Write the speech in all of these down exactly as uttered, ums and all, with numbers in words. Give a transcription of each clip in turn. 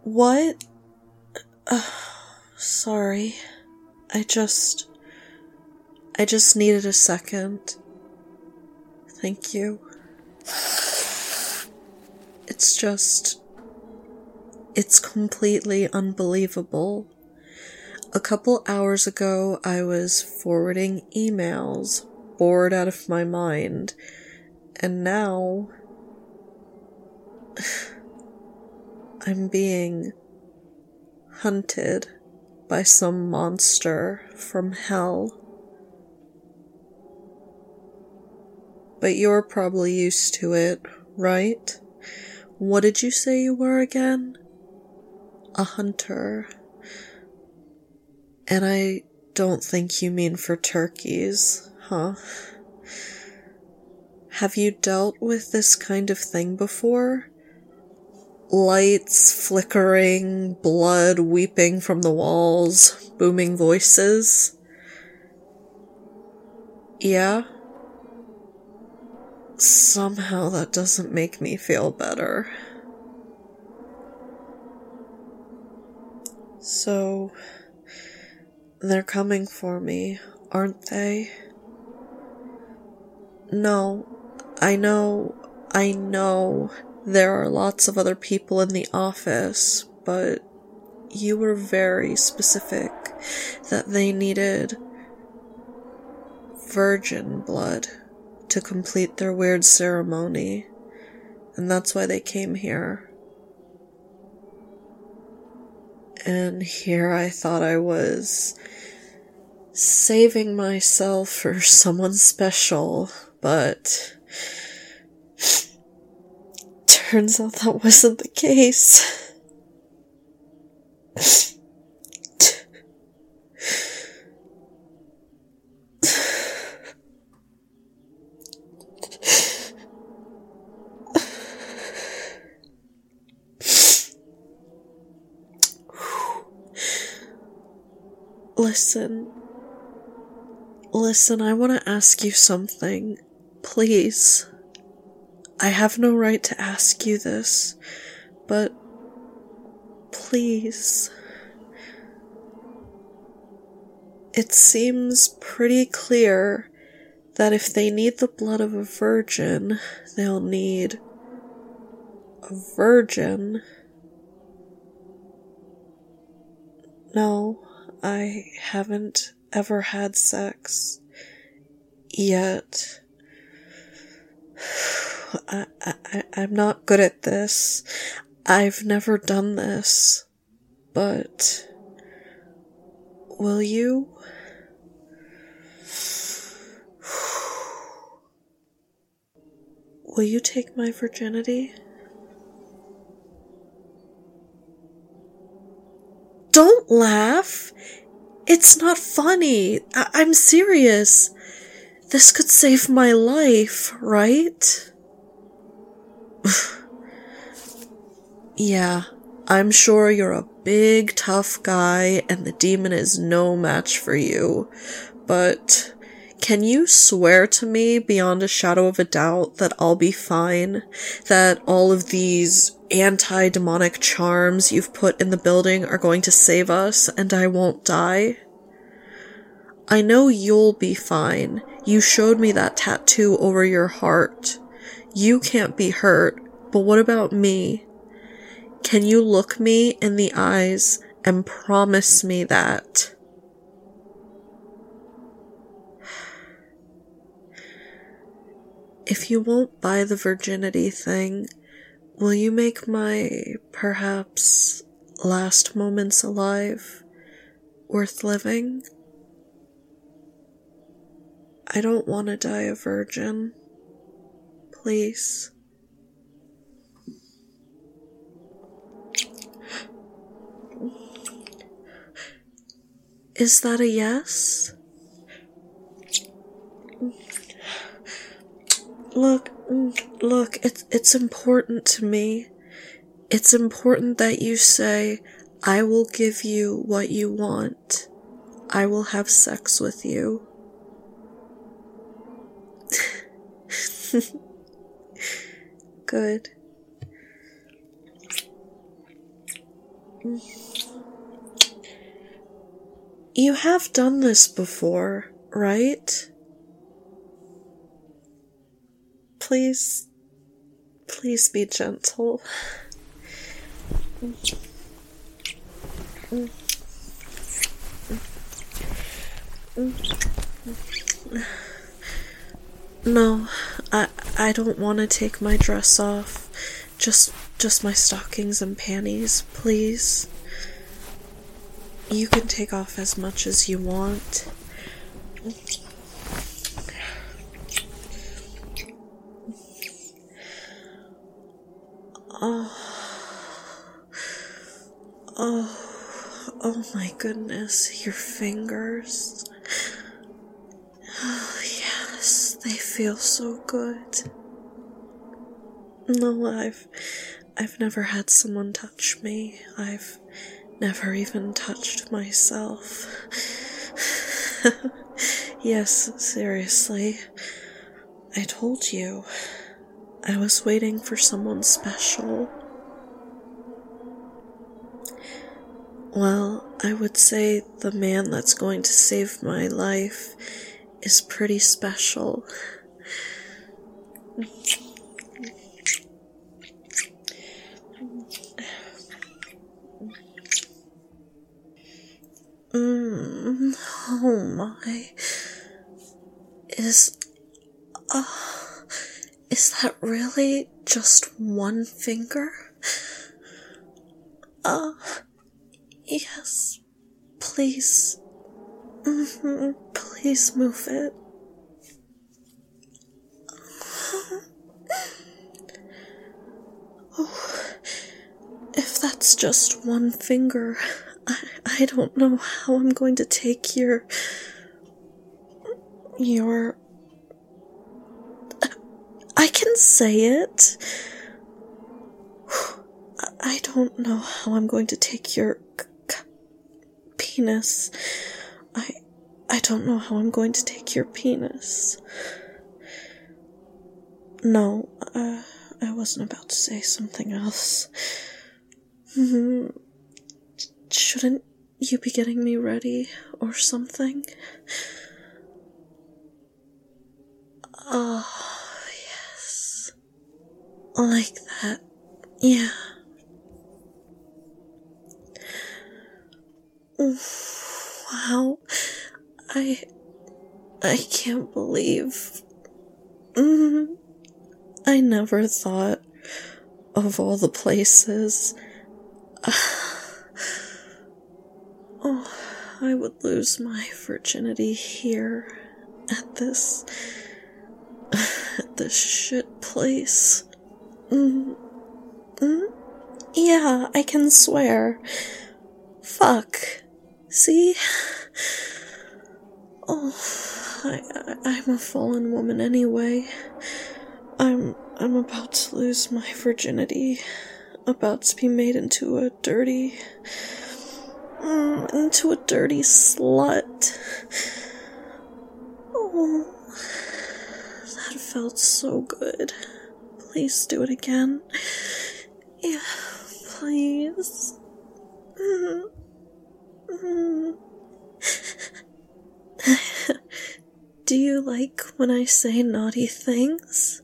What? Uh, sorry. I just... I just needed a second. Thank you. It's just... It's completely unbelievable. A couple hours ago, I was forwarding emails, bored out of my mind, and now... I'm being hunted by some monster from hell. But you're probably used to it, right? What did you say you were again? A hunter. And I don't think you mean for turkeys, huh? Have you dealt with this kind of thing before? Lights flickering, blood weeping from the walls, booming voices. Yeah? Somehow that doesn't make me feel better. So, they're coming for me, aren't they? No, I know, I know there are lots of other people in the office, but you were very specific that they needed virgin blood to complete their weird ceremony, and that's why they came here. And here I thought I was saving myself for someone special, but turns out that wasn't the case. Listen. Listen, I want to ask you something. Please. I have no right to ask you this, but please. It seems pretty clear that if they need the blood of a virgin, they'll need a virgin. No, I haven't ever had sex yet. I, I, I'm not good at this. I've never done this. But will you? Will you take my virginity? Don't laugh! It's not funny. I- I'm serious. This could save my life, right? Yeah, I'm sure you're a big, tough guy, and the demon is no match for you. But can you swear to me beyond a shadow of a doubt that I'll be fine? That all of these anti-demonic charms you've put in the building are going to save us, and I won't die? I know you'll be fine. You showed me that tattoo over your heart. You can't be hurt, but what about me? Can you look me in the eyes and promise me that? If you won't buy the virginity thing, will you make my, perhaps, last moments alive worth living? I don't want to die a virgin. Please. Is that a yes? Look, look, it's, it's important to me. It's important that you say, I will give you what you want. I will have sex with you. Good. You have done this before, right? Please, please be gentle. No, I I don't want to take my dress off. Just just my stockings and panties, please. You can take off as much as you want. Oh. Oh. Oh my goodness, your fingers. Oh, yes, they feel so good. No, I've I've never had someone touch me. I've never even touched myself. Yes, seriously. I told you. I was waiting for someone special. Well, I would say the man that's going to save my life is pretty special. Mm, oh my. Is, uh, is that really just one finger? Uh, yes. Please. Mm-hmm. Please move it. Oh, if that's just one finger, I, I don't know how I'm going to take your... Your... I can say it. I don't know how I'm going to take your c- c- penis. I... I don't know how I'm going to take your penis. No, uh, I wasn't about to say something else. Hmm. Shouldn't you be getting me ready or something? Oh, yes. Like that. Yeah. Wow. I... I can't believe... Mm, I never thought of all the places. Oh, I would lose my virginity here, at this, at this shit place. Mm, mm, yeah, I can swear. Fuck. See? Oh, I, I, I'm a fallen woman anyway. I'm, I'm about to lose my virginity. About to be made into a dirty... Mm, into a dirty slut. Oh, that felt so good. Please do it again. Yeah, please. Mm. Mm. Do you like when I say naughty things?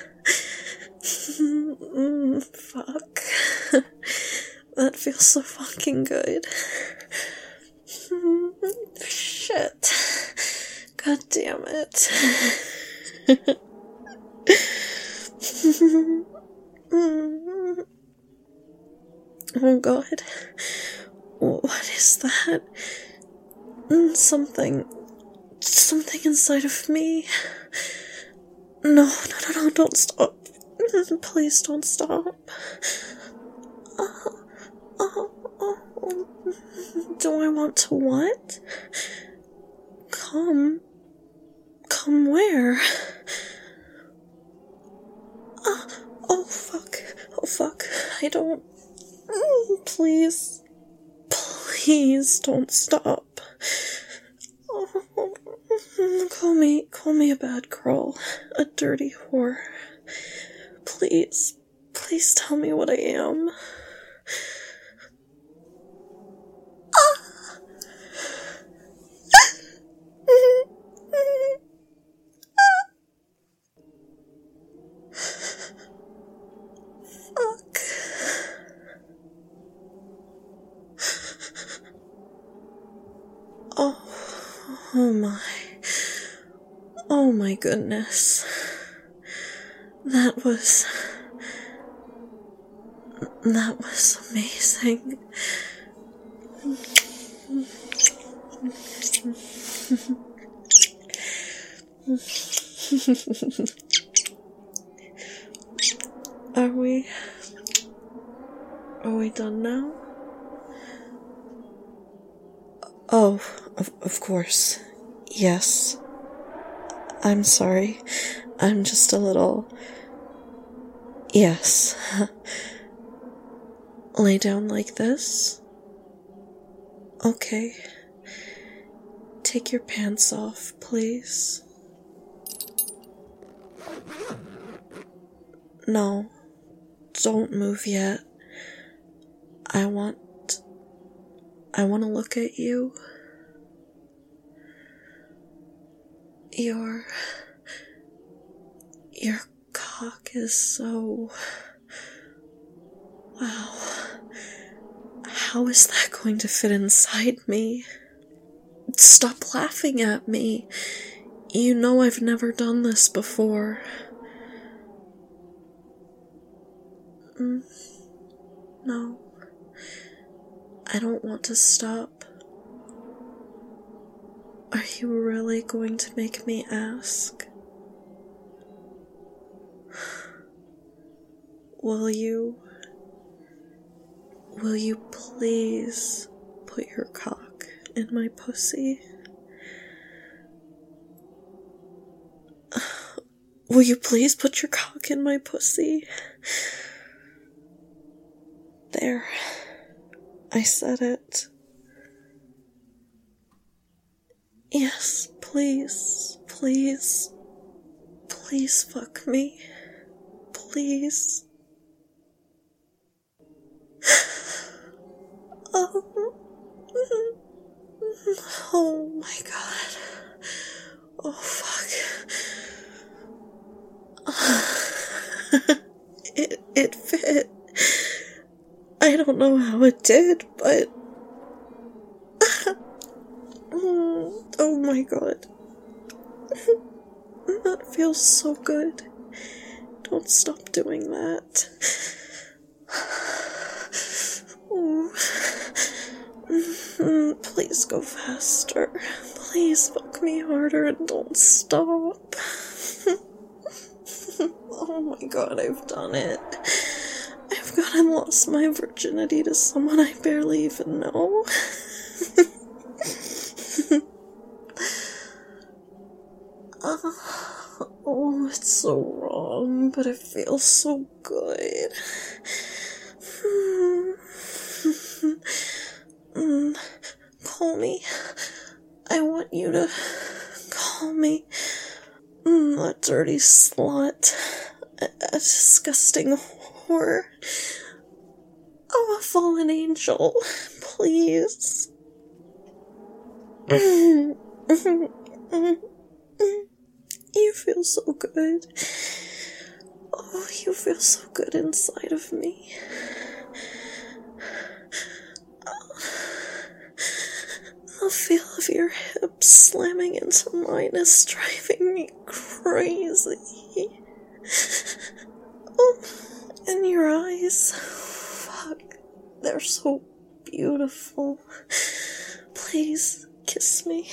Mm, fuck. That feels so fucking good. Shit. God damn it. Oh god. What is that? Something... Something inside of me. No, no, no, no, don't stop. Please don't stop. Oh, oh, oh. Do I want to what? Come. Come where? Oh, oh fuck. Oh fuck. I don't... Please. Please don't stop. Oh, call me, call me a bad girl. A dirty whore. Please, please tell me what I am. Oh my. Oh my goodness. That was... That was amazing. Are we... Are we done now? Oh, of, of course. Yes. I'm sorry. I'm just a little... Yes. Lay down like this. Okay. Take your pants off, please. No. Don't move yet. I want... I want to look at you. Your... Your cock is so... Wow. How is that going to fit inside me? Stop laughing at me. You know I've never done this before. Mm. No. I don't want to stop. Are you really going to make me ask? Will you... Will you please put your cock in my pussy? Will you please put your cock in my pussy? There. I said it. Yes, please, please, please fuck me. Please. Oh. Oh my god. Oh fuck. it, it fit. I don't know how it did, but... Oh my god. That feels so good. Don't stop doing that. Please go faster. Please fuck me harder and don't stop. Oh my god, I've done it. I've gone and lost my virginity to someone I barely even know. uh, oh, it's so wrong, but it feels so good. mm, call me. I want you to call me mm, a dirty slut. A, a disgusting whore. Oh, a fallen angel. Please. You feel so good. Oh, you feel so good inside of me. The feel of your hips slamming into mine is driving me crazy. Oh, and your eyes. Fuck. They're so beautiful. Please, kiss me.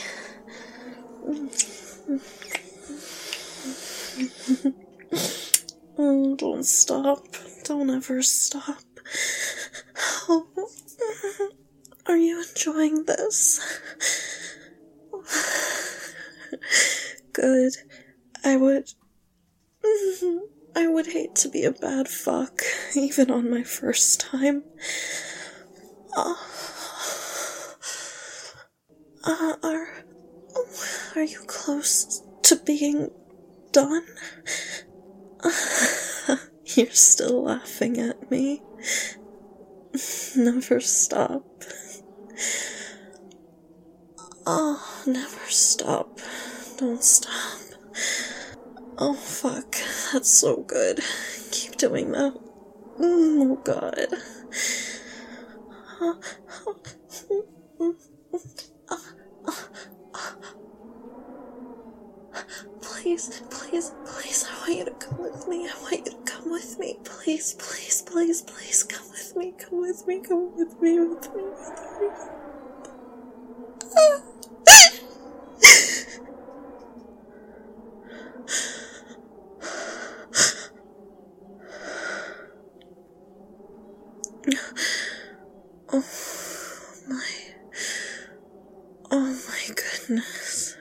Oh, don't stop. Don't ever stop. Oh, are you enjoying this? Good. I would... I would hate to be a bad fuck, even on my first time. Uh, uh, are... Are you close to being done? You're still laughing at me. Never stop. Oh, never stop. Don't stop. Oh, fuck. That's so good. Keep doing that. Oh, God. Please, please, please, I want you to come with me. I want you to come with me. Please, please, please, please, come with me. Come with me. Come with me. With me. With me. Oh my. Oh my goodness.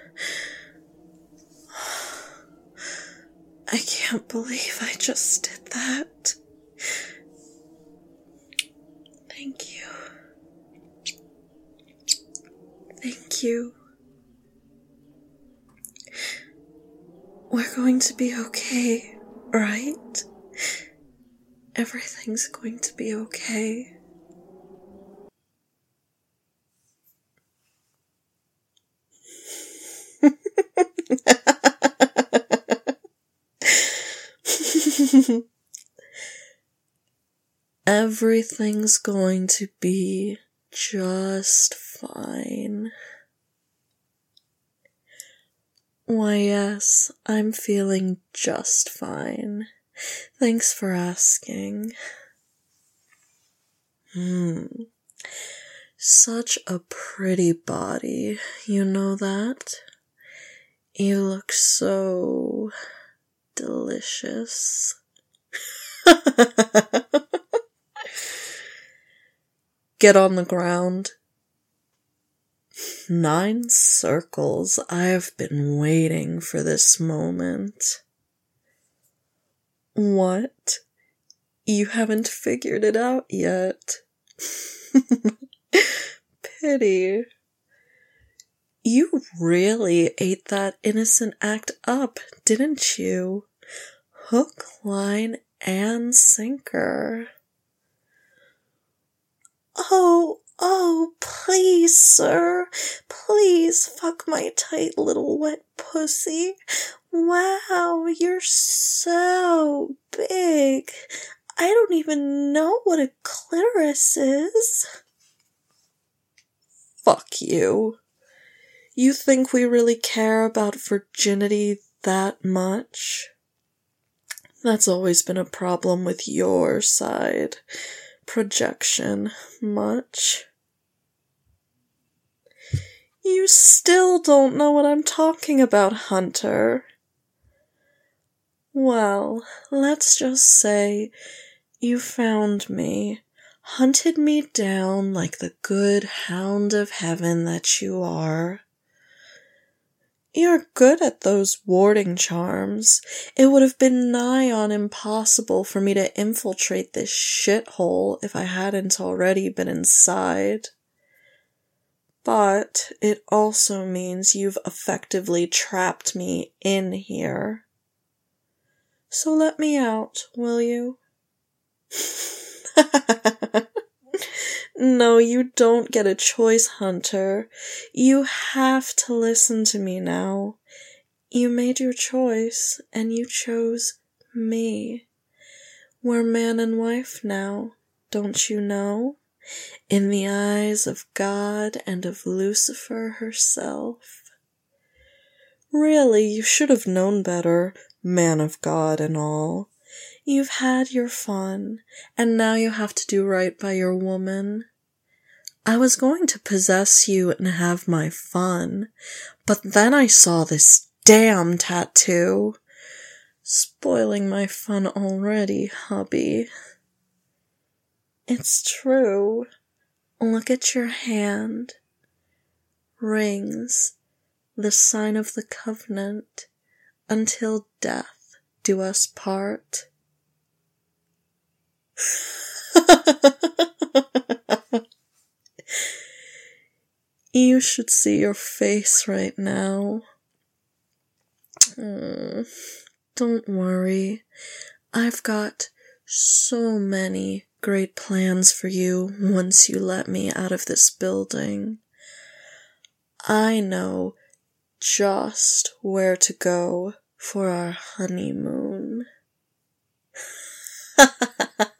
I can't believe I just did that. Thank you. Thank you. We're going to be okay, right? Everything's going to be okay. Everything's going to be just fine. Why, yes, I'm feeling just fine. Thanks for asking. Hmm. Such a pretty body, you know that? You look so delicious. Get on the ground. Nine circles. I have been waiting for this moment. What? You haven't figured it out yet. Pity. You really ate that innocent act up, didn't you? Hook, line, and sinker. Oh, oh, please, sir. Please fuck my tight little wet pussy. Wow, you're so big. I don't even know what a clitoris is. Fuck you. You think we really care about virginity that much? That's always been a problem with your side. Projection. Much. You still don't know what I'm talking about, Hunter. Well, let's just say you found me, hunted me down like the good hound of heaven that you are. You're good at those warding charms. It would have been nigh on impossible for me to infiltrate this shithole if I hadn't already been inside. But it also means you've effectively trapped me in here. So let me out, will you? No, you don't get a choice, Hunter. You have to listen to me now. You made your choice, and you chose me. We're man and wife now, don't you know? In the eyes of God and of Lucifer herself. Really, you should have known better, man of God and all. You've had your fun, and now you have to do right by your woman. I was going to possess you and have my fun, but then I saw this damn tattoo. Spoiling my fun already, hubby. It's true. Look at your hand. Rings, the sign of the covenant, until death do us part. You should see your face right now. Mm, don't worry. I've got so many great plans for you once you let me out of this building. I know just where to go for our honeymoon.